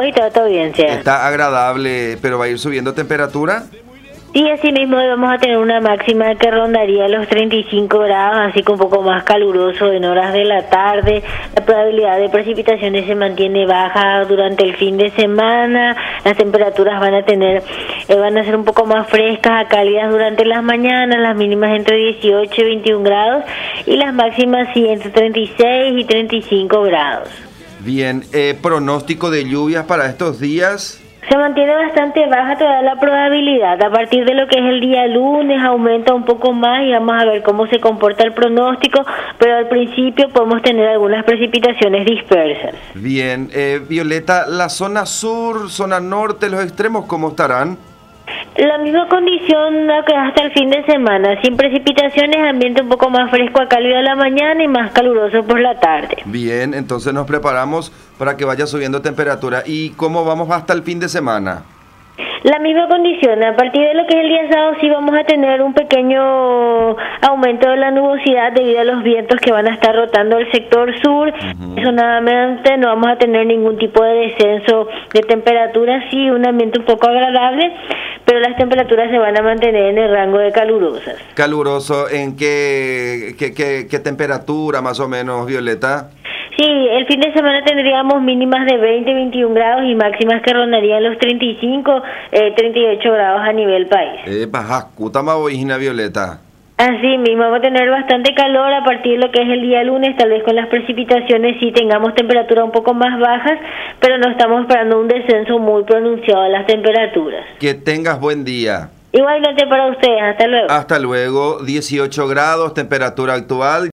vos y toda tu audiencia. Está agradable, pero va a ir subiendo temperatura. Sí, así mismo vamos a tener una máxima que rondaría los 35 grados, así que un poco más caluroso en horas de la tarde. La probabilidad de precipitaciones se mantiene baja durante el fin de semana. Las temperaturas van a ser un poco más frescas a cálidas durante las mañanas, las mínimas entre 18 y 21 grados y las máximas sí entre 36 y 35 grados. Bien, pronóstico de lluvias para estos días. Se mantiene bastante baja toda la probabilidad. A partir de lo que es el día lunes aumenta un poco más y vamos a ver cómo se comporta el pronóstico, pero al principio podemos tener algunas precipitaciones dispersas. Bien, Violeta, la zona sur, zona norte, los extremos, ¿cómo estarán? La misma condición que hasta el fin de semana, sin precipitaciones, ambiente un poco más fresco a cálido a la mañana y más caluroso por la tarde. Bien, entonces nos preparamos para que vaya subiendo temperatura. ¿Y cómo vamos hasta el fin de semana? La misma condición, a partir de lo que es el día sábado sí vamos a tener un pequeño aumento de la nubosidad debido a los vientos que van a estar rotando el sector sur. Personalmente no vamos a tener ningún tipo de descenso de temperatura, sí, un ambiente un poco agradable, pero las temperaturas se van a mantener en el rango de calurosas. ¿Caluroso en qué temperatura más o menos, Violeta? Sí, el fin de semana tendríamos mínimas de 20-21 grados y máximas que rondarían los 35-38 grados a nivel país. Baja, Violeta. Así mismo, vamos a tener bastante calor a partir de lo que es el día lunes, tal vez con las precipitaciones sí tengamos temperaturas un poco más bajas, pero no estamos esperando un descenso muy pronunciado de las temperaturas. Que tengas buen día. Igualmente para ustedes, hasta luego. Hasta luego, 18 grados, temperatura actual.